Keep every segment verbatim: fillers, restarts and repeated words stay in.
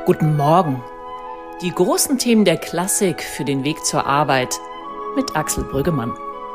Guten Morgen. Die großen Themen der Klassik für den Weg zur Arbeit mit Axel Brüggemann.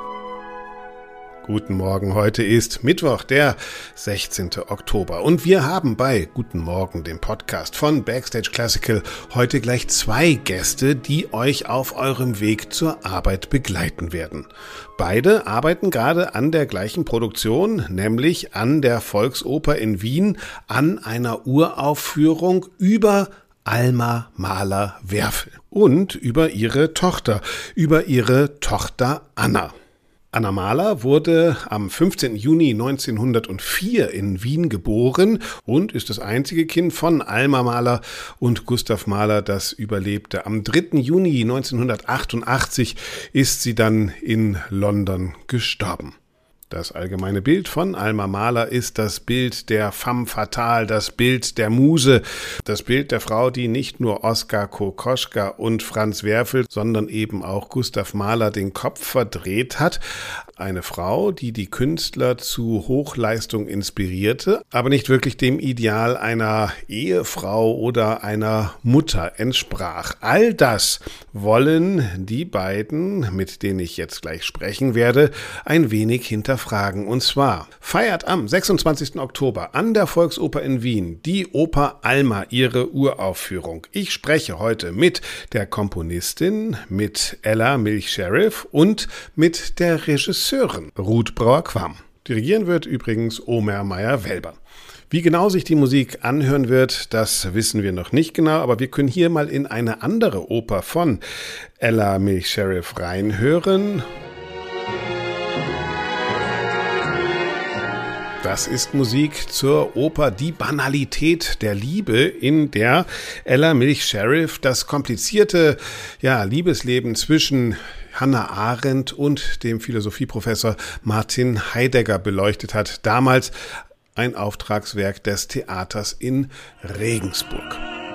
Guten Morgen, heute ist Mittwoch, der sechzehnten Oktober und wir haben bei Guten Morgen, dem Podcast von Backstage Classical, heute gleich zwei Gäste, die euch auf eurem Weg zur Arbeit begleiten werden. Beide arbeiten gerade an der gleichen Produktion, nämlich an der Volksoper in Wien, an einer Uraufführung über Alma Mahler-Werfel und über ihre Tochter, über ihre Tochter Anna. Anna Mahler wurde am fünfzehnten Juni neunzehnhundertvier in Wien geboren und ist das einzige Kind von Alma Mahler und Gustav Mahler, das überlebte. Am dritten Juni neunzehnhundertachtundachtzig ist sie dann in London gestorben. Das allgemeine Bild von Alma Mahler ist das Bild der femme fatale, das Bild der Muse, das Bild der Frau, die nicht nur Oskar Kokoschka und Franz Werfel, sondern eben auch Gustav Mahler den Kopf verdreht hat. Eine Frau, die die Künstler zu Hochleistung inspirierte, aber nicht wirklich dem Ideal einer Ehefrau oder einer Mutter entsprach. All das wollen die beiden, mit denen ich jetzt gleich sprechen werde, ein wenig hinterfragen. Und zwar feiert am sechsundzwanzigsten Oktober an der Volksoper in Wien die Oper Alma ihre Uraufführung. Ich spreche heute mit der Komponistin, mit Ella Milch-Sheriff und mit der Regisseurin Ruth Brauer-Quarm. Dirigieren wird übrigens Omer Meyer-Welber. Wie genau sich die Musik anhören wird, das wissen wir noch nicht genau, aber wir können hier mal in eine andere Oper von Ella Milch-Sheriff reinhören. Das ist Musik zur Oper Die Banalität der Liebe, in der Ella Milch-Sheriff das komplizierte ja, Liebesleben zwischen Hannah Arendt und dem Philosophieprofessor Martin Heidegger beleuchtet hat. Damals ein Auftragswerk des Theaters in Regensburg.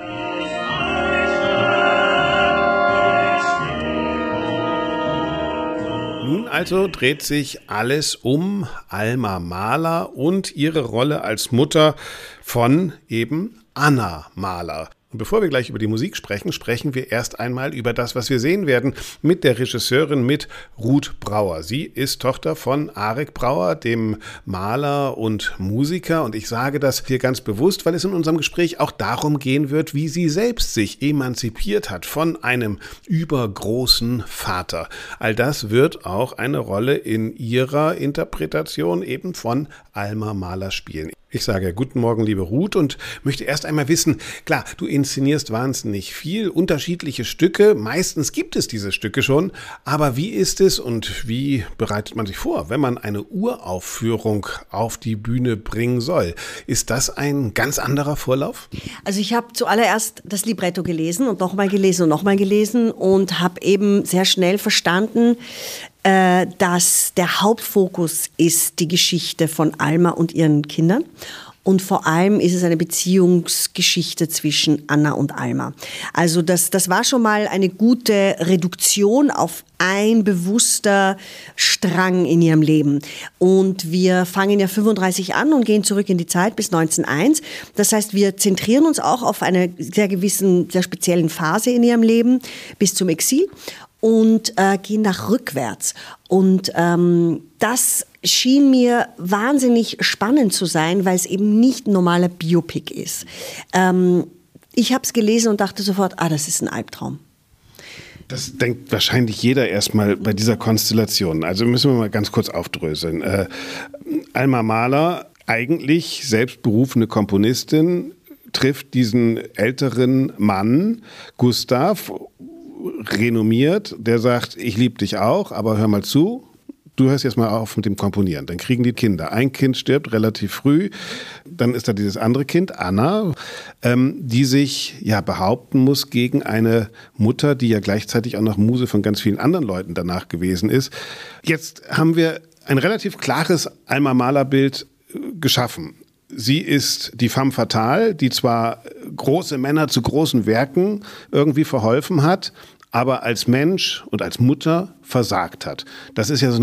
Nun also dreht sich alles um Alma Mahler und ihre Rolle als Mutter von eben Anna Mahler. Und bevor wir gleich über die Musik sprechen, sprechen wir erst einmal über das, was wir sehen werden, mit der Regisseurin, mit Ruth Brauer. Sie ist Tochter von Arik Brauer, dem Maler und Musiker. Und ich sage das hier ganz bewusst, weil es in unserem Gespräch auch darum gehen wird, wie sie selbst sich emanzipiert hat von einem übergroßen Vater. All das wird auch eine Rolle in ihrer Interpretation eben von Alma Mahler spielen. Ich sage guten Morgen, liebe Ruth, und möchte erst einmal wissen, klar, du inszenierst wahnsinnig viel, unterschiedliche Stücke, meistens gibt es diese Stücke schon, aber wie ist es und wie bereitet man sich vor, wenn man eine Uraufführung auf die Bühne bringen soll? Ist das ein ganz anderer Vorlauf? Also ich habe zuallererst das Libretto gelesen und nochmal gelesen und nochmal gelesen und habe eben sehr schnell verstanden, dass der Hauptfokus ist die Geschichte von Alma und ihren Kindern. Und vor allem ist es eine Beziehungsgeschichte zwischen Anna und Alma. Also das, das war schon mal eine gute Reduktion auf ein bewusster Strang in ihrem Leben. Und wir fangen ja fünfunddreißig an und gehen zurück in die Zeit bis neunzehnhunderteins. Das heißt, wir zentrieren uns auch auf eine sehr gewissen, sehr speziellen Phase in ihrem Leben bis zum Exil. Und äh, gehen nach rückwärts. Und ähm, das schien mir wahnsinnig spannend zu sein, weil es eben nicht ein normaler Biopic ist. Ähm, ich habe es gelesen und dachte sofort, ah, das ist ein Albtraum. Das denkt wahrscheinlich jeder erstmal bei dieser Konstellation. Also müssen wir mal ganz kurz aufdröseln. Äh, Alma Mahler, eigentlich selbstberufene Komponistin, trifft diesen älteren Mann, Gustav, renommiert, der sagt, ich liebe dich auch, aber hör mal zu, du hörst jetzt mal auf mit dem Komponieren. Dann kriegen die Kinder. Ein Kind stirbt relativ früh, dann ist da dieses andere Kind, Anna, ähm, die sich ja behaupten muss gegen eine Mutter, die ja gleichzeitig auch noch Muse von ganz vielen anderen Leuten danach gewesen ist. Jetzt haben wir ein relativ klares Alma Mahler-Bild geschaffen. Sie ist die femme fatale, die zwar große Männer zu großen Werken irgendwie verholfen hat, aber als Mensch und als Mutter versagt hat. Das ist ja so eine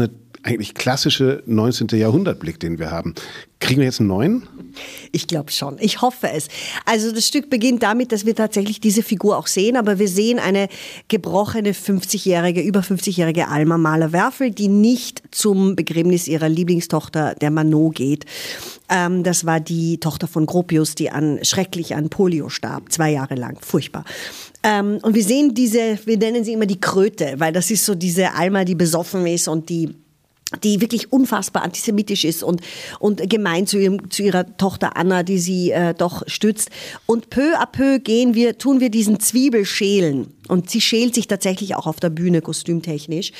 eigentlich klassische neunzehnten Jahrhundertblick, den wir haben. Kriegen wir jetzt einen neuen? Ich glaube schon. Ich hoffe es. Also das Stück beginnt damit, dass wir tatsächlich diese Figur auch sehen, aber wir sehen eine gebrochene fünfzigjährige, über fünfzigjährige Alma Mahler-Werfel, die nicht zum Begräbnis ihrer Lieblingstochter, der Manon, geht. Ähm, das war die Tochter von Gropius, die an, schrecklich an Polio starb, zwei Jahre lang. Furchtbar. Ähm, und wir sehen diese, wir nennen sie immer die Kröte, weil das ist so diese Alma, die besoffen ist und die die wirklich unfassbar antisemitisch ist und, und gemein zu, ihrem, zu ihrer Tochter Anna, die sie äh, doch stützt. Und peu à peu gehen wir, tun wir diesen Zwiebel schälen. Und sie schält sich tatsächlich auch auf der Bühne, kostümtechnisch.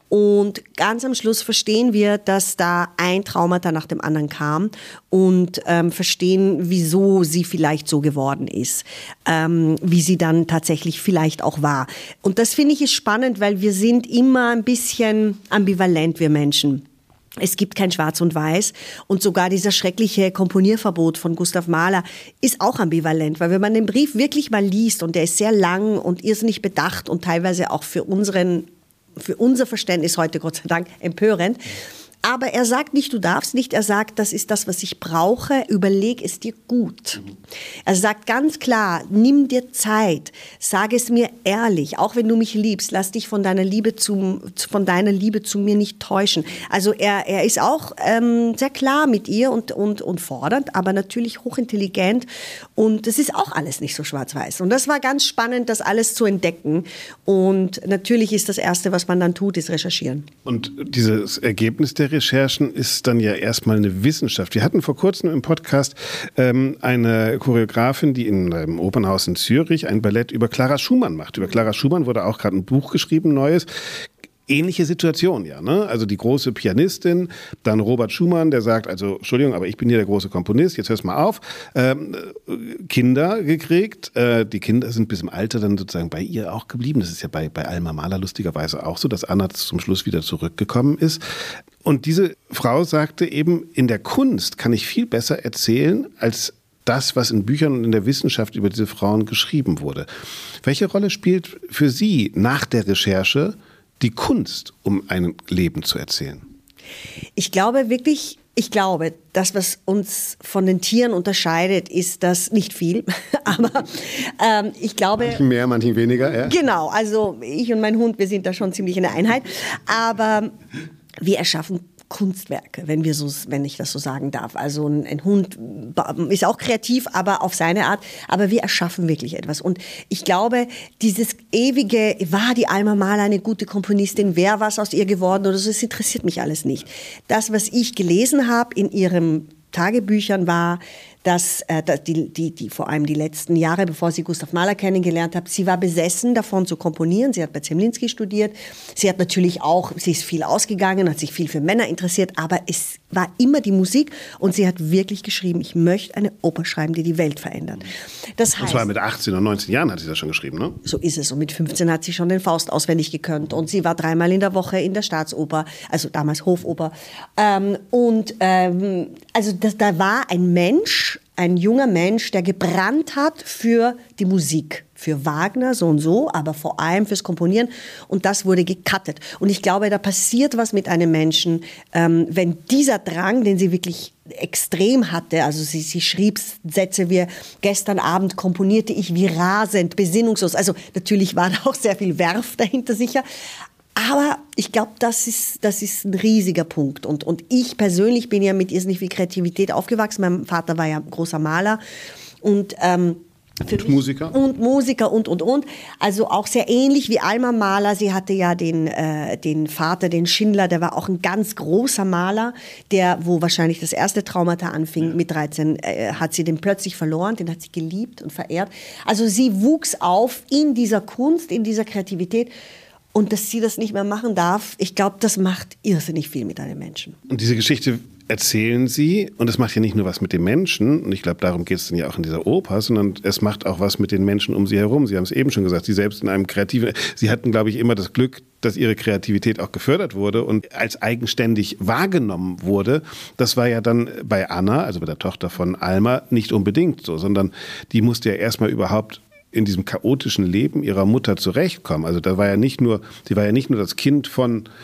Und ganz am Schluss verstehen wir, dass da ein Traumata nach dem anderen kam und ähm, verstehen, wieso sie vielleicht so geworden ist, ähm, wie sie dann tatsächlich vielleicht auch war. Und das finde ich ist spannend, weil wir sind immer ein bisschen ambivalent, wir Menschen. Es gibt kein Schwarz und Weiß und sogar dieser schreckliche Komponierverbot von Gustav Mahler ist auch ambivalent, weil wenn man den Brief wirklich mal liest und der ist sehr lang und irrsinnig bedacht und teilweise auch für unseren, für unser Verständnis heute Gott sei Dank empörend. Aber er sagt nicht, du darfst nicht, er sagt, das ist das, was ich brauche, überleg es dir gut. Er sagt ganz klar, nimm dir Zeit, sag es mir ehrlich, auch wenn du mich liebst, lass dich von deiner Liebe zu, von deiner Liebe zu mir nicht täuschen. Also er, er ist auch ähm, sehr klar mit ihr und, und, und fordernd, aber natürlich hochintelligent und das ist auch alles nicht so schwarz-weiß. Und das war ganz spannend, das alles zu entdecken und natürlich ist das Erste, was man dann tut, ist recherchieren. Und dieses Ergebnis der Recherchen ist dann ja erstmal eine Wissenschaft. Wir hatten vor kurzem im Podcast ähm, eine Choreografin, die in einem Opernhaus in Zürich ein Ballett über Clara Schumann macht. Über Clara Schumann wurde auch gerade ein Buch geschrieben, neues. Ähnliche Situation, ja, ne? Also die große Pianistin, dann Robert Schumann, der sagt, also, Entschuldigung, aber ich bin hier der große Komponist, jetzt hör's mal auf. Ähm, Kinder gekriegt, äh, die Kinder sind bis im Alter dann sozusagen bei ihr auch geblieben. Das ist ja bei, bei Alma Mahler lustigerweise auch so, dass Anna zum Schluss wieder zurückgekommen ist. Und diese Frau sagte eben, in der Kunst kann ich viel besser erzählen, als das, was in Büchern und in der Wissenschaft über diese Frauen geschrieben wurde. Welche Rolle spielt für Sie nach der Recherche die Kunst, um ein Leben zu erzählen? Ich glaube wirklich, ich glaube, das, was uns von den Tieren unterscheidet, ist das nicht viel, aber ähm, ich glaube... Manchen mehr, manchen weniger, ja. Genau, also ich und mein Hund, wir sind da schon ziemlich in der Einheit, aber wir erschaffen Kunstwerke, wenn wir so, wenn ich das so sagen darf. Also ein, ein Hund ist auch kreativ, aber auf seine Art. Aber wir erschaffen wirklich etwas. Und ich glaube, dieses ewige, war die Alma Mahler eine gute Komponistin, wer was aus ihr geworden oder so, das interessiert mich alles nicht. Das, was ich gelesen habe in ihren Tagebüchern, war, dass äh, die, die, die vor allem die letzten Jahre, bevor sie Gustav Mahler kennengelernt hat, sie war besessen davon zu komponieren. Sie hat bei Zemlinsky studiert. Sie hat natürlich auch, sie ist viel ausgegangen, hat sich viel für Männer interessiert, aber es war immer die Musik und sie hat wirklich geschrieben, ich möchte eine Oper schreiben, die die Welt verändert. Das heißt, und zwar mit achtzehn oder neunzehn Jahren hat sie das schon geschrieben, ne? So ist es. Und mit fünfzehn hat sie schon den Faust auswendig gekonnt und sie war dreimal in der Woche in der Staatsoper, also damals Hofoper. Ähm, und ähm, also das, da war ein Mensch, ein junger Mensch, der gebrannt hat für die Musik, für Wagner so und so, aber vor allem fürs Komponieren. Und das wurde gecuttet. Und ich glaube, da passiert was mit einem Menschen, ähm, wenn dieser Drang, den sie wirklich extrem hatte, also sie, sie schrieb Sätze wie, gestern Abend komponierte ich wie rasend, besinnungslos. Also natürlich war da auch sehr viel Werf dahinter sicher. Aber ich glaube, das ist, das ist ein riesiger Punkt. Und, und ich persönlich bin ja mit irrsinnig viel Kreativität aufgewachsen. Mein Vater war ja großer Maler und, ähm, für und mich, Musiker. Und Musiker und, und, und. Also auch sehr ähnlich wie Alma Mahler. Sie hatte ja den, äh, den Vater, den Schindler, der war auch ein ganz großer Maler, der, wo wahrscheinlich das erste Traumata anfing. Ja. Mit dreizehn äh, hat sie den plötzlich verloren, den hat sie geliebt und verehrt. Also sie wuchs auf in dieser Kunst, in dieser Kreativität. Und dass sie das nicht mehr machen darf, ich glaube, das macht irrsinnig viel mit einem Menschen. Und diese Geschichte erzählen Sie, und es macht ja nicht nur was mit dem Menschen, und ich glaube, darum geht es dann ja auch in dieser Oper, sondern es macht auch was mit den Menschen um Sie herum. Sie haben es eben schon gesagt, Sie selbst in einem kreativen, Sie hatten, glaube ich, immer das Glück, dass Ihre Kreativität auch gefördert wurde und als eigenständig wahrgenommen wurde. Das war ja dann bei Anna, also bei der Tochter von Alma, nicht unbedingt so, sondern die musste ja erstmal überhaupt in diesem chaotischen Leben ihrer Mutter zurechtkommen. Also da war ja nicht nur, sie war ja nicht nur das Kind von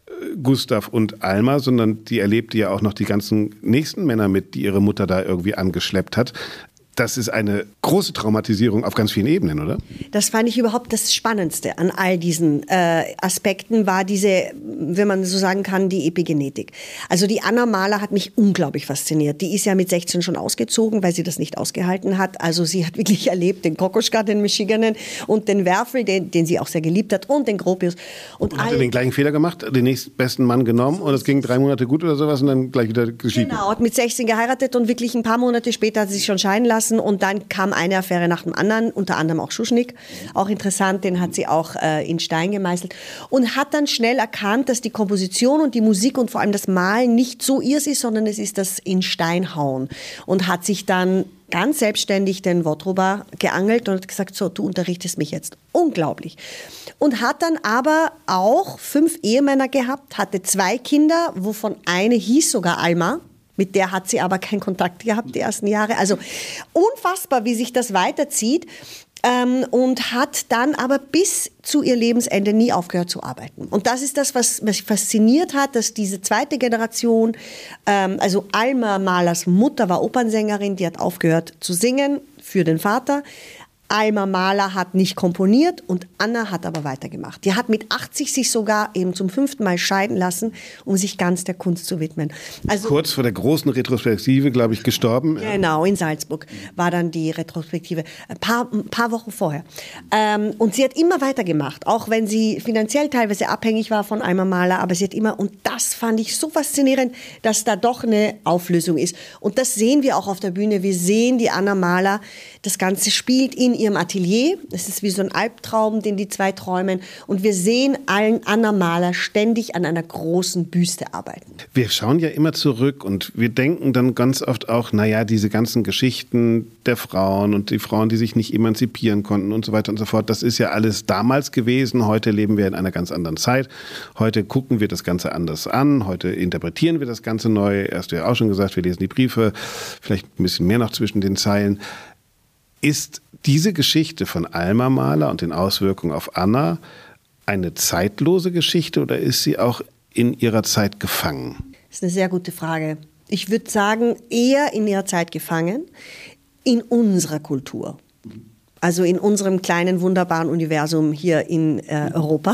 Gustav und Alma, sondern die erlebte ja auch noch die ganzen nächsten Männer mit, die ihre Mutter da irgendwie angeschleppt hat. Das ist eine große Traumatisierung auf ganz vielen Ebenen, oder? Das fand ich überhaupt das Spannendste an all diesen äh, Aspekten, war diese, wenn man so sagen kann, die Epigenetik. Also die Anna Mahler hat mich unglaublich fasziniert. Die ist ja mit sechzehn schon ausgezogen, weil sie das nicht ausgehalten hat. Also sie hat wirklich erlebt den Kokoschka, den Michiganen und den Werfel, den, den sie auch sehr geliebt hat, und den Gropius. Und, und hat er den gleichen Fehler gemacht, den nächstbesten Mann genommen, und es ging drei Monate gut oder sowas und dann gleich wieder geschieden. Genau, hat mit sechzehn geheiratet und wirklich ein paar Monate später hat sie sich schon scheiden lassen. Und dann kam eine Affäre nach dem anderen, unter anderem auch Schuschnigg. Auch interessant, den hat sie auch äh, in Stein gemeißelt. Und hat dann schnell erkannt, dass die Komposition und die Musik und vor allem das Malen nicht so ihrs ist, sondern es ist das in Stein hauen. Und hat sich dann ganz selbstständig den Wotruba geangelt und hat gesagt, so, du unterrichtest mich jetzt. Unglaublich. Und hat dann aber auch fünf Ehemänner gehabt, hatte zwei Kinder, wovon eine hieß sogar Alma. Mit der hat sie aber keinen Kontakt gehabt die ersten Jahre. Also unfassbar, wie sich das weiterzieht. Ähm, und hat dann aber bis zu ihr Lebensende nie aufgehört zu arbeiten. Und das ist das, was mich fasziniert hat, dass diese zweite Generation, ähm, also Alma Mahlers Mutter war Opernsängerin, die hat aufgehört zu singen für den Vater. Alma Mahler hat nicht komponiert und Anna hat aber weitergemacht. Die hat mit achtzig sich sogar eben zum fünften Mal scheiden lassen, um sich ganz der Kunst zu widmen. Also, kurz vor der großen Retrospektive, glaube ich, gestorben. Genau, in Salzburg war dann die Retrospektive, ein paar, ein paar Wochen vorher. Ähm, und sie hat immer weitergemacht, auch wenn sie finanziell teilweise abhängig war von Alma Mahler, aber sie hat immer, und das fand ich so faszinierend, dass da doch eine Auflösung ist. Und das sehen wir auch auf der Bühne. Wir sehen die Anna Mahler, das Ganze spielt in ihrem Atelier. Es ist wie so ein Albtraum, den die zwei träumen. Und wir sehen allen Anna Mahler ständig an einer großen Büste arbeiten. Wir schauen ja immer zurück und wir denken dann ganz oft auch, naja, diese ganzen Geschichten der Frauen und die Frauen, die sich nicht emanzipieren konnten und so weiter und so fort, das ist ja alles damals gewesen. Heute leben wir in einer ganz anderen Zeit. Heute gucken wir das Ganze anders an. Heute interpretieren wir das Ganze neu. Hast du ja auch schon gesagt, wir lesen die Briefe, vielleicht ein bisschen mehr noch zwischen den Zeilen. Ist diese Geschichte von Alma Mahler und den Auswirkungen auf Anna eine zeitlose Geschichte oder ist sie auch in ihrer Zeit gefangen? Das ist eine sehr gute Frage. Ich würde sagen, eher in ihrer Zeit gefangen, in unserer Kultur. Also in unserem kleinen, wunderbaren Universum hier in äh, Europa.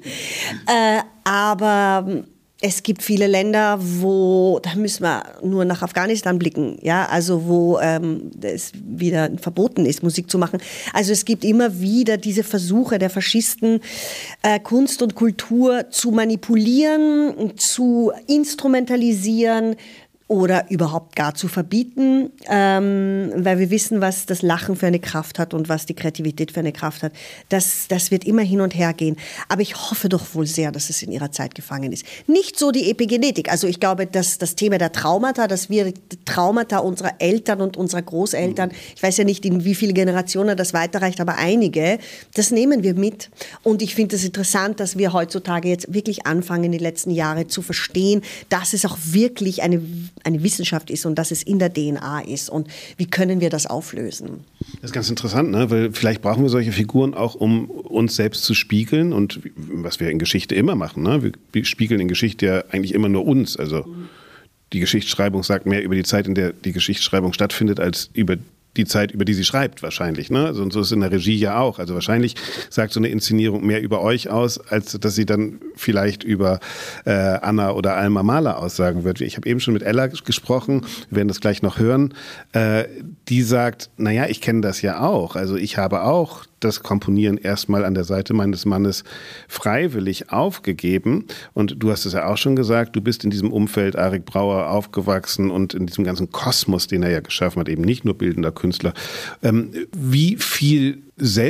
äh, aber es gibt viele Länder, wo, da müssen wir nur nach Afghanistan blicken, ja, also wo ähm, es wieder verboten ist, Musik zu machen. Also es gibt immer wieder diese Versuche der Faschisten, äh, Kunst und Kultur zu manipulieren, zu instrumentalisieren, oder überhaupt gar zu verbieten, ähm, weil wir wissen, was das Lachen für eine Kraft hat und was die Kreativität für eine Kraft hat. Das, das wird immer hin und her gehen. Aber ich hoffe doch wohl sehr, dass es in ihrer Zeit gefangen ist. Nicht so die Epigenetik. Also ich glaube, dass das Thema der Traumata, dass wir die Traumata unserer Eltern und unserer Großeltern, ich weiß ja nicht, in wie viele Generationen das weiterreicht, aber einige, das nehmen wir mit. Und ich finde es interessant, dass wir heutzutage jetzt wirklich anfangen, die letzten Jahre zu verstehen, dass es auch wirklich eine eine Wissenschaft ist und dass es in der D N A ist und wie können wir das auflösen. Das ist ganz interessant, ne? Weil vielleicht brauchen wir solche Figuren auch, um uns selbst zu spiegeln und was wir in Geschichte immer machen. Ne? Wir spiegeln in Geschichte ja eigentlich immer nur uns. Also die Geschichtsschreibung sagt mehr über die Zeit, in der die Geschichtsschreibung stattfindet, als über die Zeit, über die sie schreibt wahrscheinlich. Ne? Also, und so ist es in der Regie ja auch. Also wahrscheinlich sagt so eine Inszenierung mehr über euch aus, als dass sie dann vielleicht über äh, Anna oder Alma Mahler aussagen wird. Ich habe eben schon mit Ella gesprochen, wir werden das gleich noch hören. Äh, die sagt, naja, ich kenne das ja auch. Also ich habe auch das Komponieren erstmal an der Seite meines Mannes freiwillig aufgegeben. Und du hast es ja auch schon gesagt, du bist in diesem Umfeld Arik Brauer aufgewachsen und in diesem ganzen Kosmos, den er ja geschaffen hat, eben nicht nur bildender Künstler. Ähm, wie viel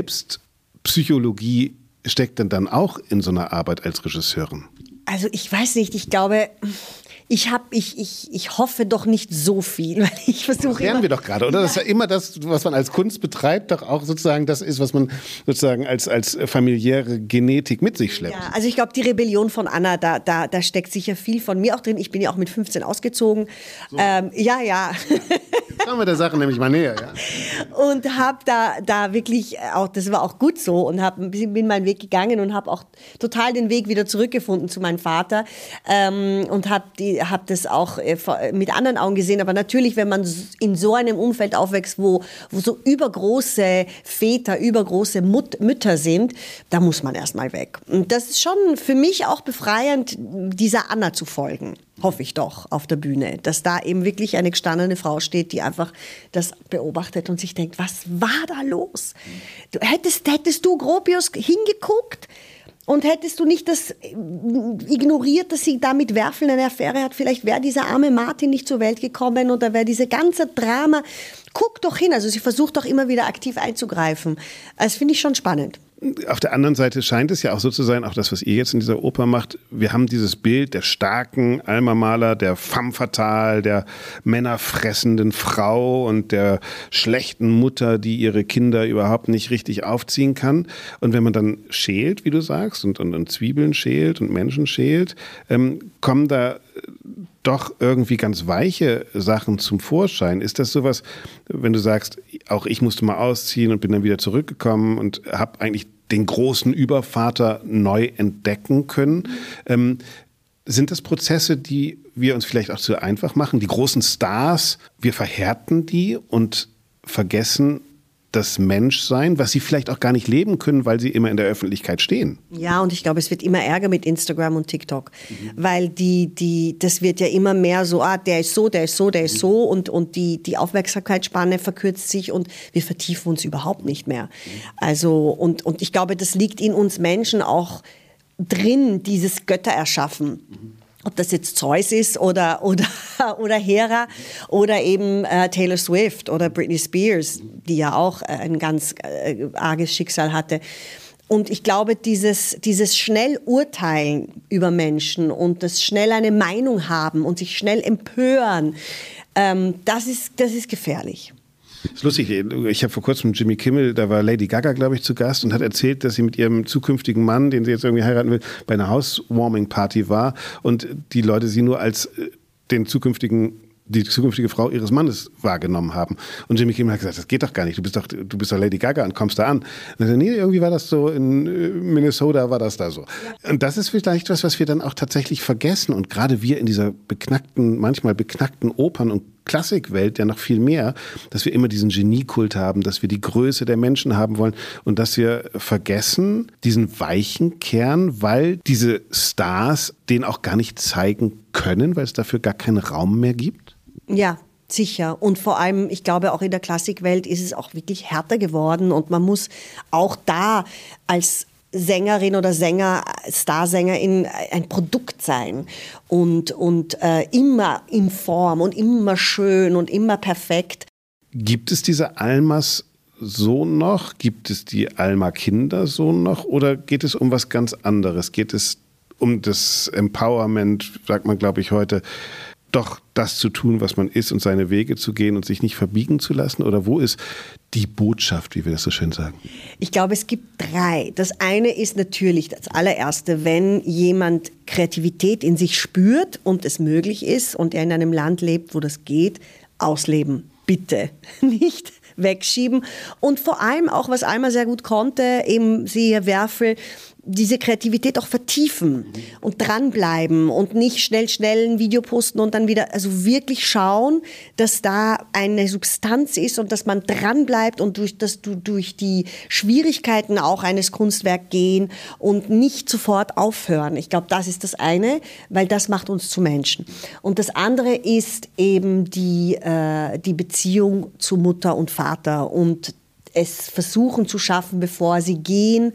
Selbstpsychologie steckt denn dann auch in so einer Arbeit als Regisseurin? Also ich weiß nicht, ich glaube... Ich, hab, ich, ich, ich hoffe doch nicht so viel, weil ich versuche. Das lernen wir doch gerade, oder? Ja. Das ist ja immer das, was man als Kunst betreibt, doch auch sozusagen das ist, was man sozusagen als, als familiäre Genetik mit sich schleppt. Ja, also ich glaube, die Rebellion von Anna, da, da, da steckt sicher viel von mir auch drin. Ich bin ja auch mit fünfzehn ausgezogen. So. Ähm, ja, ja. Jetzt kommen wir der Sache nämlich mal näher, ja. und habe da, da wirklich auch, das war auch gut so und hab, bin meinen Weg gegangen und habe auch total den Weg wieder zurückgefunden zu meinem Vater ähm, und habe hab das auch äh, mit anderen Augen gesehen. Aber natürlich, wenn man in so einem Umfeld aufwächst, wo, wo so übergroße Väter, übergroße Mut, Mütter sind, da muss man erstmal weg. Und das ist schon für mich auch befreiend, dieser Anna zu folgen. Hoffe ich doch, auf der Bühne. Dass da eben wirklich eine gestandene Frau steht, die einfach das beobachtet und sich denkt, was war da los? Du, hättest, hättest du Gropius hingeguckt und hättest du nicht das ignoriert, dass sie da mit Werfeln eine Affäre hat, vielleicht wäre dieser arme Martin nicht zur Welt gekommen oder wäre diese ganze Drama. Guck doch hin, also sie versucht doch immer wieder aktiv einzugreifen. Das finde ich schon spannend. Auf der anderen Seite scheint es ja auch so zu sein, auch das, was ihr jetzt in dieser Oper macht, wir haben dieses Bild der starken Alma Mahler, der femme fatale, der männerfressenden Frau und der schlechten Mutter, die ihre Kinder überhaupt nicht richtig aufziehen kann. Und wenn man dann schält, wie du sagst, und, und, und Zwiebeln schält und Menschen schält, ähm, kommen da doch irgendwie ganz weiche Sachen zum Vorschein. Ist das sowas, wenn du sagst, auch ich musste mal ausziehen und bin dann wieder zurückgekommen und habe eigentlich den großen Übervater neu entdecken können? Ähm, sind das Prozesse, die wir uns vielleicht auch zu einfach machen? Die großen Stars, wir verhärten die und vergessen das Menschsein, was sie vielleicht auch gar nicht leben können, weil sie immer in der Öffentlichkeit stehen. Ja, und ich glaube, es wird immer ärger mit Instagram und TikTok, mhm. weil die, die, das wird ja immer mehr so, ah, der ist so, der ist so, der ist so und, und die, die Aufmerksamkeitsspanne verkürzt sich und wir vertiefen uns überhaupt nicht mehr. Also, und, und ich glaube, das liegt in uns Menschen auch drin, dieses Götter erschaffen. Mhm. Ob das jetzt Zeus ist oder, oder, oder Hera oder eben äh, Taylor Swift oder Britney Spears, die ja auch äh, ein ganz äh, arges Schicksal hatte. Und ich glaube, dieses, dieses schnell Urteilen über Menschen und das schnell eine Meinung haben und sich schnell empören, ähm, das ist, das ist gefährlich. Das ist lustig, ich habe vor kurzem Jimmy Kimmel, da war Lady Gaga, glaube ich, zu Gast und hat erzählt, dass sie mit ihrem zukünftigen Mann, den sie jetzt irgendwie heiraten will, bei einer Housewarming-Party war und die Leute sie nur als den zukünftigen die zukünftige Frau ihres Mannes wahrgenommen haben. Und Jimmy Kimmel hat gesagt, das geht doch gar nicht, du bist doch, du bist doch Lady Gaga und kommst da an. Und er sagt, nee, irgendwie war das so, in Minnesota war das da so. Ja. Und das ist vielleicht was, was wir dann auch tatsächlich vergessen. Und gerade wir in dieser beknackten, manchmal beknackten Opern- und Klassikwelt ja noch viel mehr, dass wir immer diesen Geniekult haben, dass wir die Größe der Menschen haben wollen und dass wir vergessen, diesen weichen Kern, weil diese Stars den auch gar nicht zeigen können, weil es dafür gar keinen Raum mehr gibt? Ja, sicher. Und vor allem, ich glaube, auch in der Klassikwelt ist es auch wirklich härter geworden und man muss auch da als Sängerin oder Sänger, Starsängerin ein Produkt sein und, und äh, immer in Form und immer schön und immer perfekt. Gibt es diese Almas so noch? Gibt es die Alma-Kinder so noch? Oder geht es um was ganz anderes? Geht es um das Empowerment, sagt man, glaube ich, heute, doch das zu tun, was man ist und seine Wege zu gehen und sich nicht verbiegen zu lassen? Oder wo ist die Botschaft, wie wir das so schön sagen? Ich glaube, es gibt drei. Das eine ist natürlich das allererste, wenn jemand Kreativität in sich spürt und es möglich ist und er in einem Land lebt, wo das geht, ausleben. Bitte. Nicht wegschieben. Und vor allem auch, was Alma sehr gut konnte, eben siehe Werfel, diese Kreativität auch vertiefen und dranbleiben und nicht schnell, schnell ein Video posten und dann wieder, also wirklich schauen, dass da eine Substanz ist und dass man dranbleibt und durch, dass du durch die Schwierigkeiten auch eines Kunstwerks gehen und nicht sofort aufhören. Ich glaube, das ist das eine, weil das macht uns zu Menschen. Und das andere ist eben die, äh, die Beziehung zu Mutter und Vater und es versuchen zu schaffen, bevor sie gehen,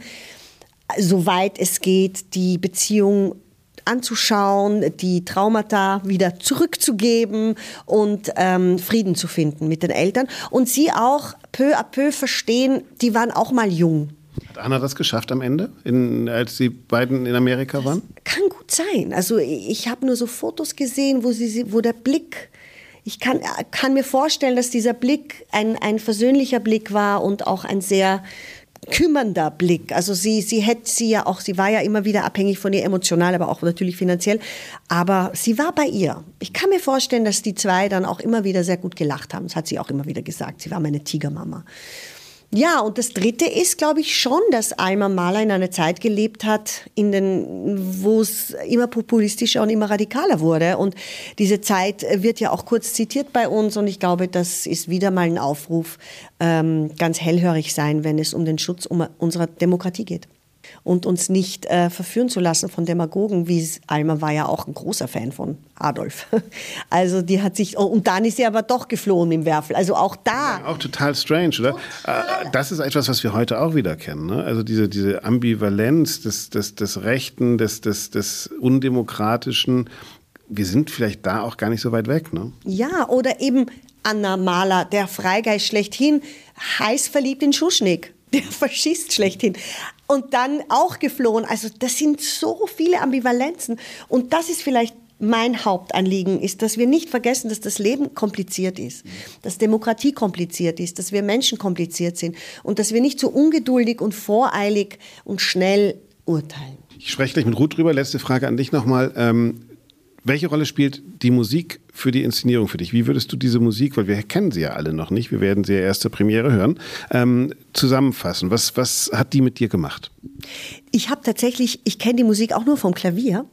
soweit es geht, die Beziehung anzuschauen, die Traumata wieder zurückzugeben und ähm, Frieden zu finden mit den Eltern. Und sie auch peu à peu verstehen, die waren auch mal jung. Hat Anna das geschafft am Ende, in, als die beiden in Amerika waren? Das kann gut sein. Also ich habe nur so Fotos gesehen, wo, sie, wo der Blick... Ich kann, kann mir vorstellen, dass dieser Blick ein, ein versöhnlicher Blick war und auch ein sehr kümmernder Blick. Also sie, sie hätte sie ja auch, sie war ja immer wieder abhängig von ihr emotional, aber auch natürlich finanziell. Aber sie war bei ihr. Ich kann mir vorstellen, dass die zwei dann auch immer wieder sehr gut gelacht haben. Das hat sie auch immer wieder gesagt. Sie war meine Tigermama. Ja, und das Dritte ist, glaube ich, schon, dass Alma Mahler in einer Zeit gelebt hat, in den, wo es immer populistischer und immer radikaler wurde. Und diese Zeit wird ja auch kurz zitiert bei uns. Und ich glaube, das ist wieder mal ein Aufruf, ähm, ganz hellhörig sein, wenn es um den Schutz unserer Demokratie geht. Und uns nicht äh, verführen zu lassen von Demagogen, wie Alma war ja auch ein großer Fan von Adolf. Also die hat sich, oh, und dann ist sie aber doch geflohen im Werfel. Also auch da. Ja, auch total strange, oder? Total. Das ist etwas, was wir heute auch wieder kennen. Ne? Also diese, diese Ambivalenz des, des, des Rechten, des, des, des Undemokratischen. Wir sind vielleicht da auch gar nicht so weit weg. Ne? Ja, oder eben Anna Mahler, der Freigeist schlechthin, heiß verliebt in Schuschnigg. Der Faschist schlechthin. Und dann auch geflohen. Also das sind so viele Ambivalenzen. Und das ist vielleicht mein Hauptanliegen, ist, dass wir nicht vergessen, dass das Leben kompliziert ist, dass Demokratie kompliziert ist, dass wir Menschen kompliziert sind und dass wir nicht so ungeduldig und voreilig und schnell urteilen. Ich spreche gleich mit Ruth drüber. Letzte Frage an dich nochmal. Ähm Welche Rolle spielt die Musik für die Inszenierung für dich? Wie würdest du diese Musik, weil wir kennen sie ja alle noch nicht, wir werden sie ja erst zur Premiere hören, ähm, zusammenfassen? Was, was hat die mit dir gemacht? Ich habe tatsächlich, ich kenne die Musik auch nur vom Klavier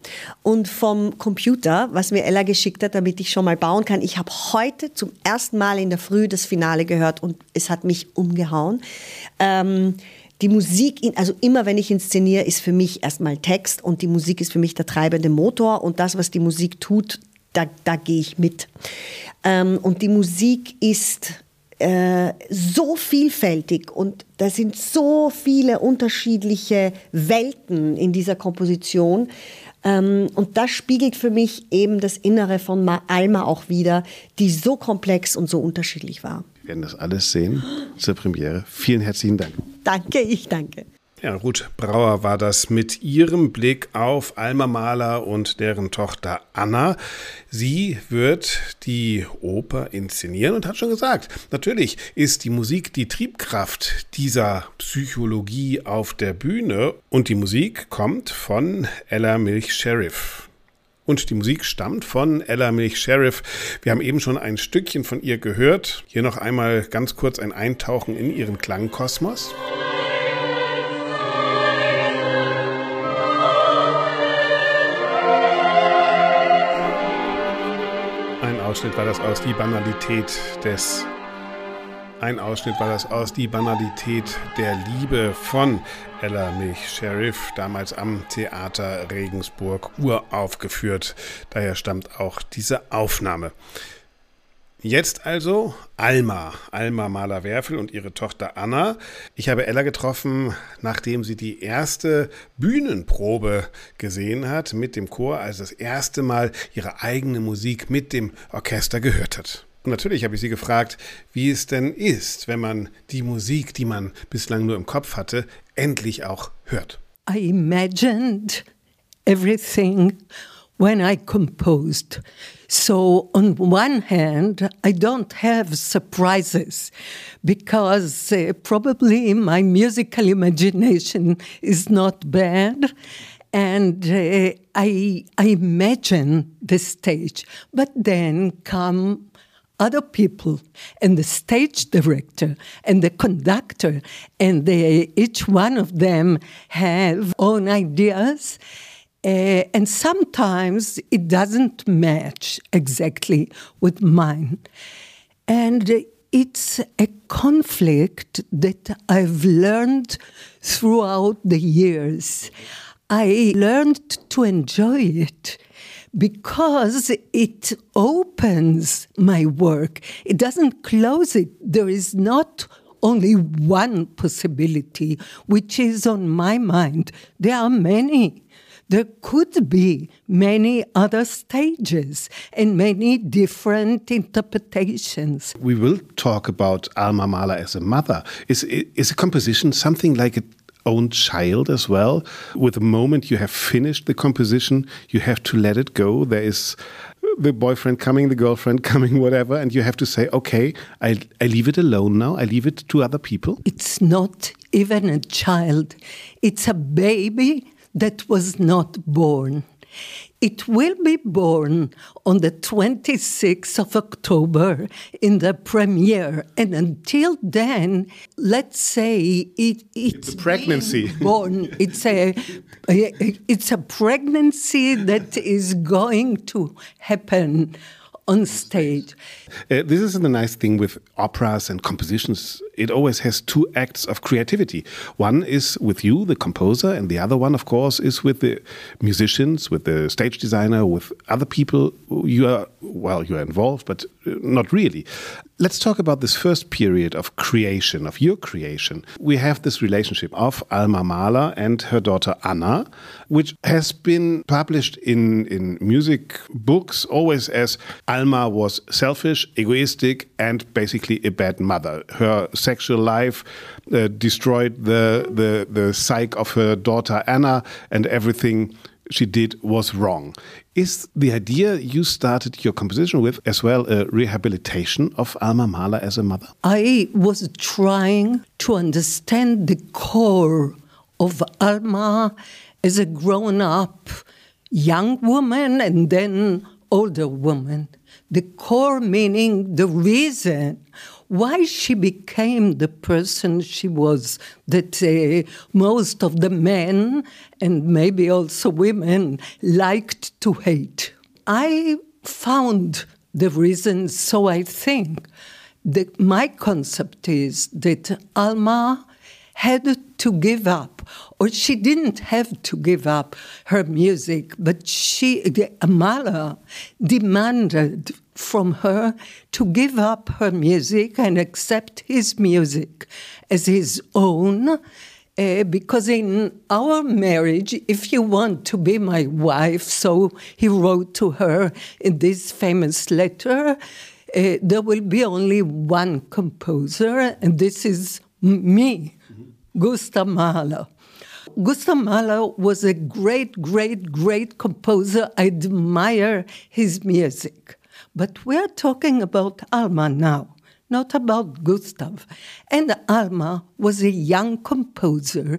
und vom Computer, was mir Ella geschickt hat, damit ich schon mal bauen kann. Ich habe heute zum ersten Mal in der Früh das Finale gehört und es hat mich umgehauen. Ähm, Die Musik, also immer wenn ich inszeniere, ist für mich erstmal Text und die Musik ist für mich der treibende Motor und das, was die Musik tut, da, da gehe ich mit. Ähm, und die Musik ist äh, so vielfältig und da sind so viele unterschiedliche Welten in dieser Komposition. Ähm, und das spiegelt für mich eben das Innere von Alma auch wieder, die so komplex und so unterschiedlich war. Wir werden das alles sehen zur Premiere. Vielen herzlichen Dank. Danke, ich danke. Ja, Ruth Brauer war das mit ihrem Blick auf Alma Mahler und deren Tochter Anna. Sie wird die Oper inszenieren und hat schon gesagt, natürlich ist die Musik die Triebkraft dieser Psychologie auf der Bühne und die Musik kommt von Ella Milch-Sheriff. Und die Musik stammt von Ella Milch-Sheriff. Wir haben eben schon ein Stückchen von ihr gehört. Hier noch einmal ganz kurz ein Eintauchen in ihren Klangkosmos. Ein Ausschnitt war das aus Die Banalität des Ein Ausschnitt war das aus Die Banalität der Liebe von Ella Milch-Sheriff, damals am Theater Regensburg uraufgeführt. Daher stammt auch diese Aufnahme. Jetzt also Alma, Alma Mahler-Werfel und ihre Tochter Anna. Ich habe Ella getroffen, nachdem sie die erste Bühnenprobe gesehen hat mit dem Chor, also das erste Mal ihre eigene Musik mit dem Orchester gehört hat. Und natürlich habe ich sie gefragt, wie es denn ist, wenn man die Musik, die man bislang nur im Kopf hatte, endlich auch hört. I imagined everything when I composed. So on one hand, I don't have surprises because uh, probably my musical imagination is not bad. And uh, I, I imagine the stage, but then come other people and the stage director and the conductor, and they, each one of them have own ideas. Uh, and sometimes it doesn't match exactly with mine. And it's a conflict that I've learned throughout the years. I learned to enjoy it because it opens my work. It doesn't close it. There is not only one possibility, which is on my mind. There are many. There could be many other stages and many different interpretations. We will talk about Alma Mahler as a mother. Is, is a composition something like a own child as well? With the moment you have finished the composition, you have to let it go. There is the boyfriend coming, the girlfriend coming, whatever, and you have to say, okay, I, I leave it alone now. I leave it to other people. It's not even a child. It's a baby that was not born. It will be born on the twenty-sixth of October in the premiere. And until then, let's say it, it's, it's a pregnancy. Born. It's a, it's a pregnancy that is going to happen on stage. Uh, this is the nice thing with operas and compositions. It always has two acts of creativity. One is with you, the composer, and the other one, of course, is with the musicians, with the stage designer, with other people. You are, well, you are involved, but not really. Let's talk about this first period of creation, of your creation. We have this relationship of Alma Mahler and her daughter Anna, which has been published in, in music books always as Alma was selfish, egoistic, and basically a bad mother. Her sexual life uh, destroyed the, the, the psyche of her daughter Anna, and everything she did was wrong. Is the idea you started your composition with as well a rehabilitation of Alma Mahler as a mother? I was trying to understand the core of Alma as a grown-up young woman and then older woman. The core meaning the reason why she became the person she was, that uh, most of the men and maybe also women liked to hate. I found the reason, so I think that my concept is that Alma had to give up, or she didn't have to give up her music, but she, Mahler, demanded from her to give up her music and accept his music as his own, uh, because in our marriage, if you want to be my wife, so he wrote to her in this famous letter, uh, there will be only one composer, and this is me, mm-hmm. Gustav Mahler. Gustav Mahler was a great, great, great composer. I admire his music. But we're talking about Alma now, not about Gustav. And Alma was a young composer.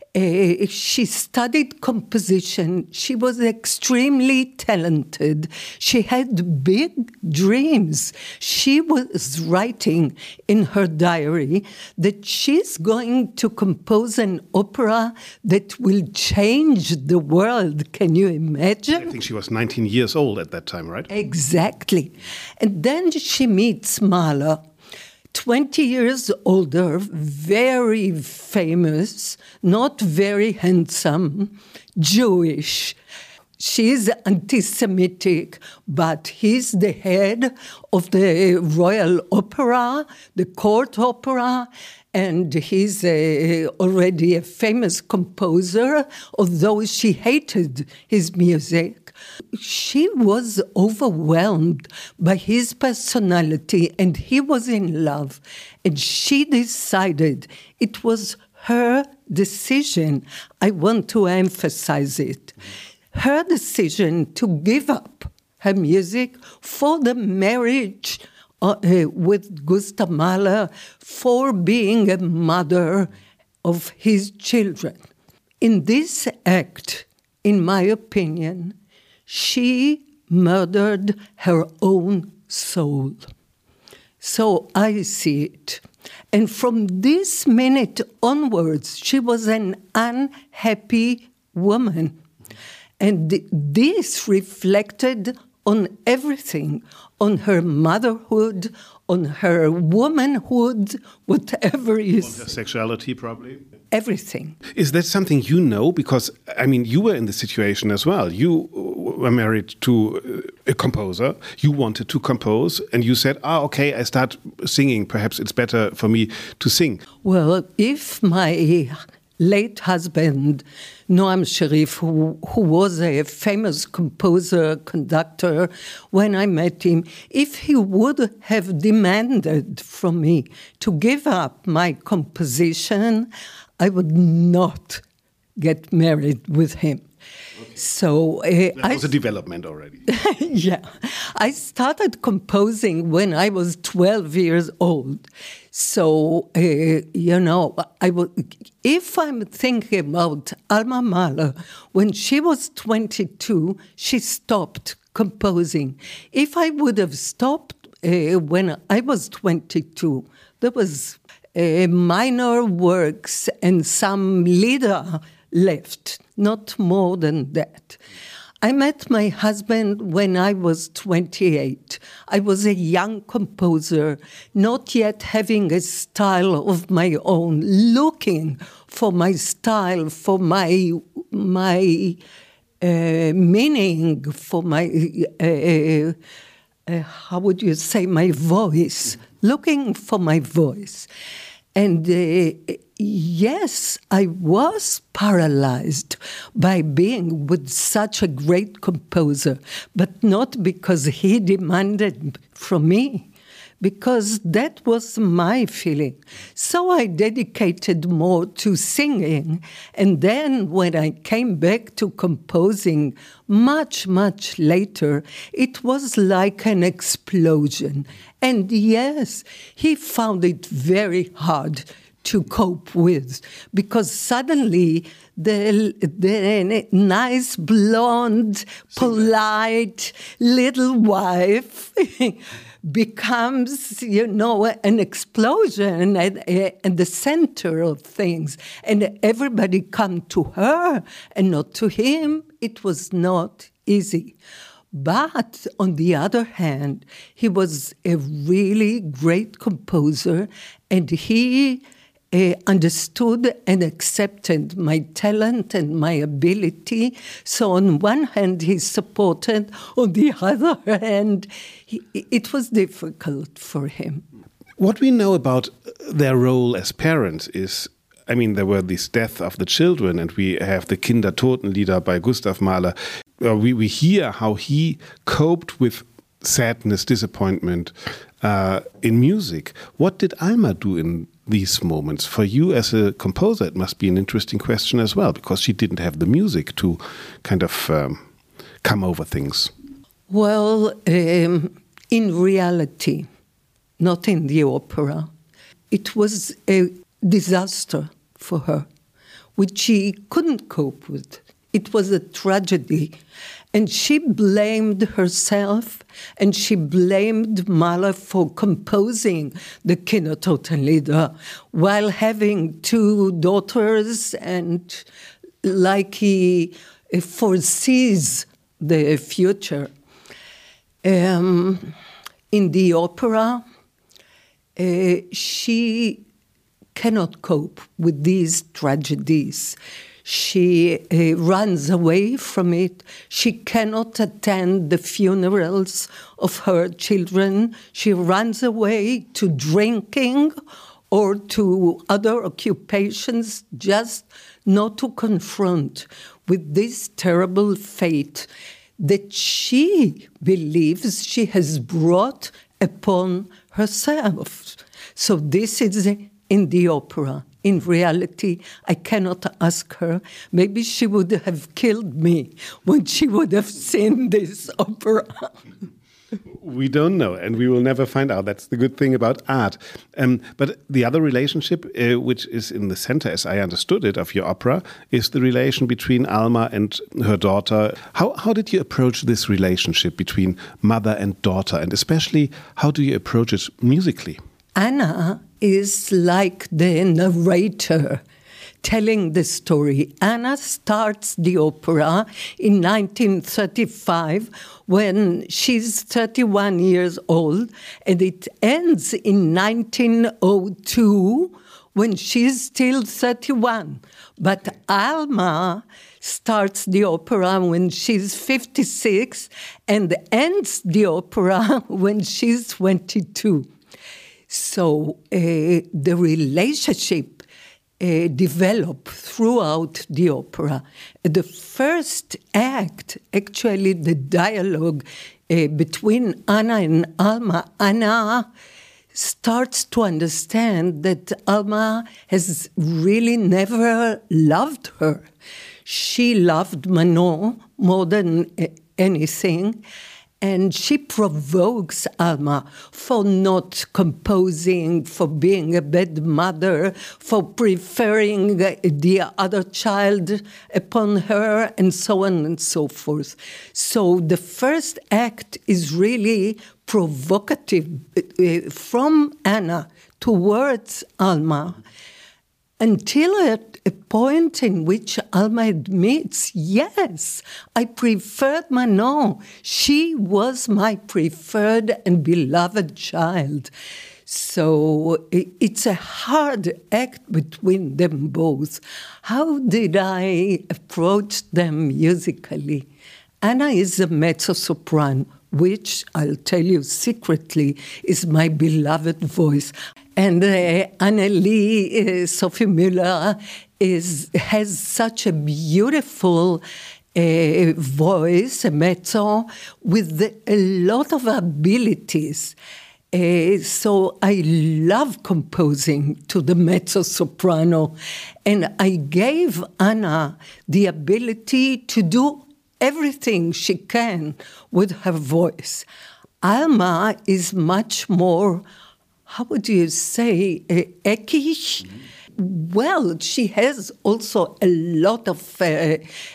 Uh, she studied composition. She was extremely talented. She had big dreams. She was writing in her diary that she's going to compose an opera that will change the world. Can you imagine? I think she was nineteen years old at that time, right? Exactly. And then she meets Mahler, twenty years older, very famous, not very handsome, Jewish. She's anti-Semitic, but he's the head of the Royal Opera, the court opera, and he's a, already a famous composer, although she hated his music. She was overwhelmed by his personality, and he was in love. And she decided it was her decision. I want to emphasize it. Her decision to give up her music for the marriage uh, uh, with Gustav Mahler, for being a mother of his children. In this act, in my opinion, she murdered her own soul. So I see it. And from this minute onwards, she was an unhappy woman. And this reflected on everything, on her motherhood, on her womanhood, whatever you say. On her sexuality, probably. Everything. Is that something you know? Because, I mean, you were in the situation as well. You were married to a composer. You wanted to compose, and you said, ah, okay, I start singing. Perhaps it's better for me to sing. Well, if my late husband, Noam Sharif, who, who was a famous composer, conductor, when I met him, if he would have demanded from me to give up my composition, I would not get married with him. Okay. So uh, that I was a development already. Yeah, I started composing when I was twelve years old. So uh, you know, I would, if I'm thinking about Alma Mahler, when she was twenty-two, she stopped composing. If I would have stopped uh, when I was twenty-two, there was uh, minor works and some lieder left, not more than that. I met my husband when I was twenty-eight. I was a young composer, not yet having a style of my own, looking for my style, for my my uh, meaning, for my, uh, uh, how would you say, my voice, looking for my voice. And uh, yes, I was paralyzed by being with such a great composer, but not because he demanded from me, because that was my feeling. So I dedicated more to singing, and then when I came back to composing much, much later, it was like an explosion. And yes, he found it very hard to cope with, because suddenly the, the nice, blonde, polite little wife becomes, you know, an explosion at, at the center of things. And everybody come to her and not to him. It was not easy. But on the other hand, he was a really great composer, and he uh, understood and accepted my talent and my ability. So on one hand, he supported. On the other hand, he, it was difficult for him. What we know about their role as parents is, I mean, there were this death of the children, and we have the Kindertotenlieder by Gustav Mahler. Uh, we, we hear how he coped with sadness, disappointment uh, in music. What did Alma do in these moments? For you as a composer, it must be an interesting question as well, because she didn't have the music to kind of um, come over things. Well, um, in reality, not in the opera, it was a disaster for her, which she couldn't cope with. It was a tragedy. And she blamed herself, and she blamed Mahler for composing the Kindertotenlieder while having two daughters, and like he foresees the future. Um, in the opera, uh, she cannot cope with these tragedies. She uh, runs away from it. She cannot attend the funerals of her children. She runs away to drinking or to other occupations, just not to confront with this terrible fate that she believes she has brought upon herself. So this is in the opera. In reality, I cannot ask her. Maybe she would have killed me when she would have seen this opera. We don't know, and we will never find out. That's the good thing about art. Um, but the other relationship, uh, which is in the center, as I understood it, of your opera, is the relation between Alma and her daughter. How, how did you approach this relationship between mother and daughter? And especially, how do you approach it musically? Anna is like the narrator telling the story. Anna starts the opera in nineteen thirty-five when she's thirty-one years old, and it ends in nineteen oh two when she's still thirty-one. But Alma starts the opera when she's fifty-six and ends the opera when she's twenty-two. So uh, the relationship uh, developed throughout the opera. The first act, actually the dialogue uh, between Anna and Alma, Anna starts to understand that Alma has really never loved her. She loved Manon more than anything. And she provokes Alma for not composing, for being a bad mother, for preferring the other child upon her, and so on and so forth. So the first act is really provocative uh, from Anna towards Alma, until at a point in which Alma admits, yes, I preferred Manon. She was my preferred and beloved child. So it's a hard act between them both. How did I approach them musically? Anna is a mezzo-soprano, which I'll tell you secretly is my beloved voice. And uh, Annelie, uh, Sophie Muller, is, has such a beautiful uh, voice, a mezzo, with the, a lot of abilities. Uh, so I love composing to the mezzo-soprano. And I gave Anna the ability to do everything she can with her voice. Alma is much more, how would you say, uh, eckish? Mm-hmm. Well, she has also a lot of uh,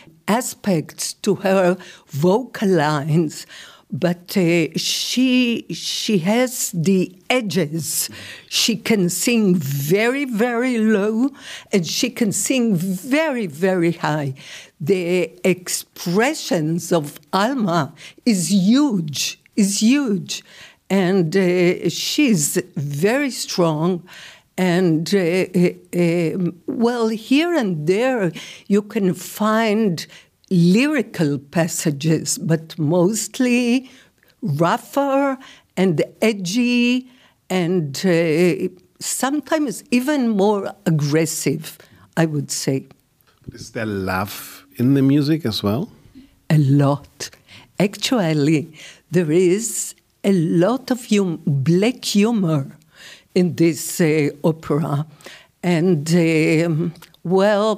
aspects to her vocal lines, but uh, she she has the edges. She can sing very, very low, and she can sing very, very high. The expressions of Alma is huge, is huge. And uh, she's very strong. And, uh, uh, well, here and there you can find lyrical passages, but mostly rougher and edgy and uh, sometimes even more aggressive, I would say. Is there love in the music as well? A lot. Actually, there is a lot of hum- black humor in this uh, opera. And, um, well,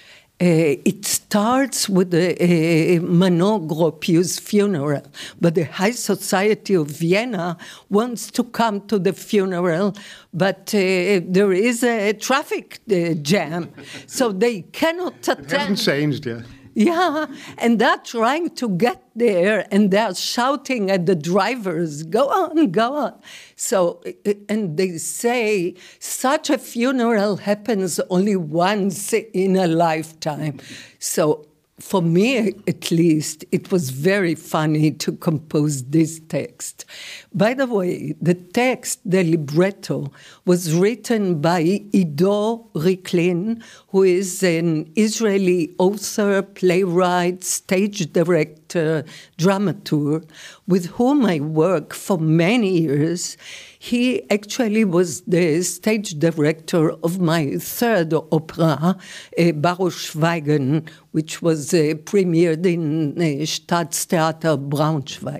uh, it starts with the uh, Manon Gropius's funeral, but the high society of Vienna wants to come to the funeral, but uh, there is a traffic uh, jam, so they cannot attend. It hasn't changed, yeah. Yeah, and they're trying to get there, and they're shouting at the drivers, go on, go on. So, and they say, such a funeral happens only once in a lifetime. So, for me, at least, it was very funny to compose this text. By the way, the text, the libretto, was written by Ido Riklin, who is an Israeli author, playwright, stage director, dramaturg, with whom I work for many years. He actually was the stage director of my third opera, uh, Baruchschweigen, which was uh, premiered in uh, Staatstheater Braunschweig.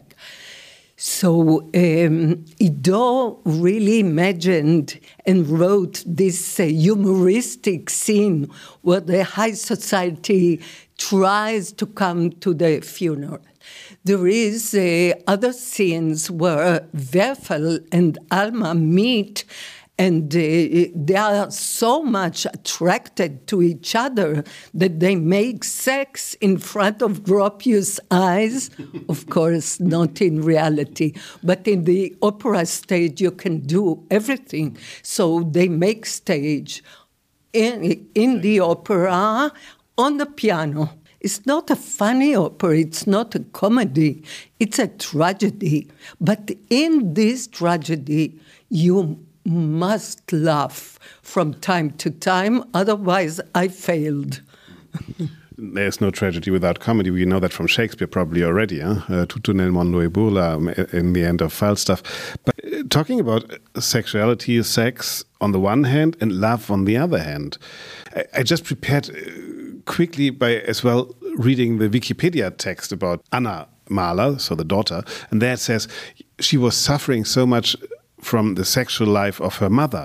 So um, Ido really imagined and wrote this uh, humoristic scene where the high society tries to come to the funeral. There is uh, other scenes where Werfel and Alma meet, and uh, they are so much attracted to each other that they make sex in front of Gropius' eyes. Of course, not in reality, but in the opera stage you can do everything. So they make stage in, in the opera on the piano. It's not a funny opera, it's not a comedy, it's a tragedy. But in this tragedy, you must laugh from time to time, otherwise I failed. There's no tragedy without comedy. We know that from Shakespeare probably already, huh? Uh, Tutto nel mondo e burla in the end of Falstaff. But uh, talking about sexuality, sex on the one hand and love on the other hand, I, I just prepared uh, quickly by as well reading the Wikipedia text about Anna Mahler, so the daughter, and there it says she was suffering so much from the sexual life of her mother.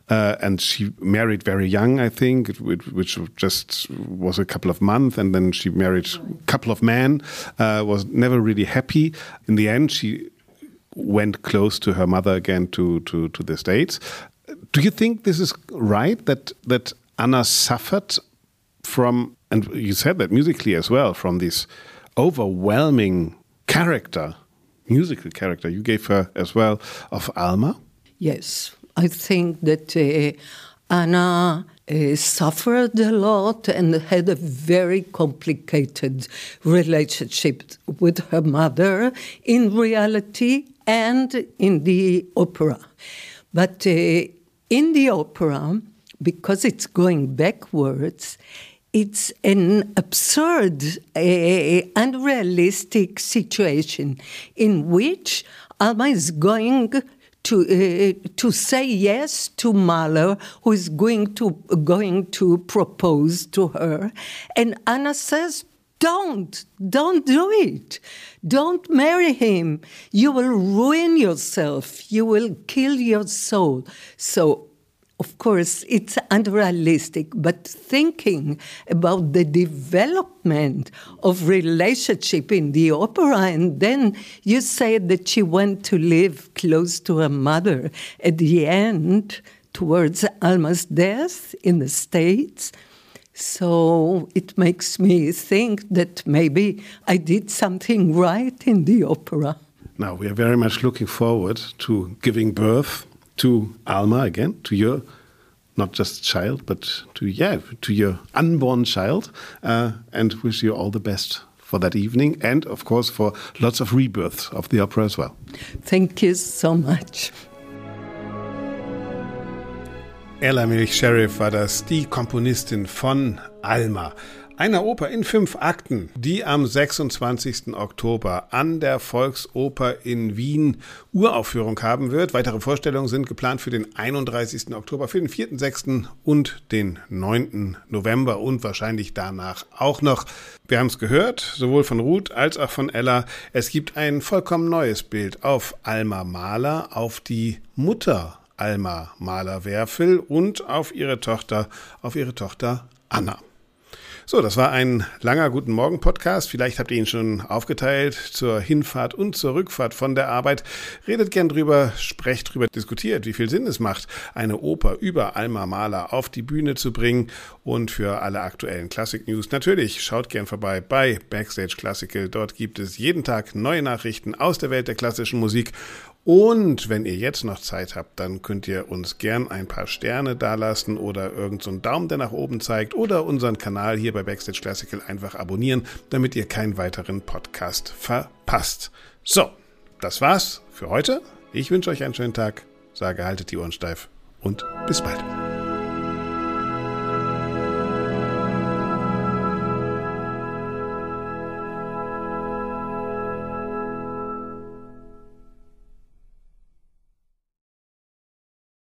uh, and she married very young, I think, it, it, which just was a couple of months, and then she married a couple of men, uh, was never really happy. In the end, she went close to her mother again to, to, to the States. Do you think this is right, that, that Anna suffered from, and you said that musically as well, from this overwhelming character, musical character you gave her as well, of Alma? Yes, I think that uh, Anna uh, suffered a lot and had a very complicated relationship with her mother in reality and in the opera. But uh, in the opera, because it's going backwards, it's an absurd, uh, unrealistic situation in which Alma is going to uh, to say yes to Mahler, who is going to going to propose to her, and Anna says, "Don't, don't do it. Don't marry him. You will ruin yourself. You will kill your soul." So, of course, it's unrealistic, but thinking about the development of relationship in the opera, and then you say that she went to live close to her mother at the end, towards Alma's death in the States. So it makes me think that maybe I did something right in the opera. Now, we are very much looking forward to giving birth to Alma again, to your, not just child, but to, yeah, to your unborn child, uh, and wish you all the best for that evening, and of course for lots of rebirths of the opera as well. Thank you so much. Ella Milch-Sherriff war das, die Komponistin von Alma. Eine Oper in fünf Akten, die am sechsundzwanzigsten Oktober an der Volksoper in Wien Uraufführung haben wird. Weitere Vorstellungen sind geplant für den einunddreißigsten Oktober, für den vierten, sechsten und den neunten November und wahrscheinlich danach auch noch. Wir haben es gehört, sowohl von Ruth als auch von Ella. Es gibt ein vollkommen neues Bild auf Alma Mahler, auf die Mutter Alma Mahler-Werfel und auf ihre Tochter, auf ihre Tochter Anna. So, das war ein langer Guten Morgen Podcast. Vielleicht habt ihr ihn schon aufgeteilt zur Hinfahrt und zur Rückfahrt von der Arbeit. Redet gern drüber, sprecht drüber, diskutiert, wie viel Sinn es macht, eine Oper über Alma Mahler auf die Bühne zu bringen. Und für alle aktuellen Klassik-News natürlich, schaut gern vorbei bei Backstage Classical. Dort gibt es jeden Tag neue Nachrichten aus der Welt der klassischen Musik. Und wenn ihr jetzt noch Zeit habt, dann könnt ihr uns gern ein paar Sterne dalassen oder irgend so einen Daumen, der nach oben zeigt, oder unseren Kanal hier bei Backstage Classical einfach abonnieren, damit ihr keinen weiteren Podcast verpasst. So, das war's für heute. Ich wünsche euch einen schönen Tag, sage, haltet die Ohren steif und bis bald.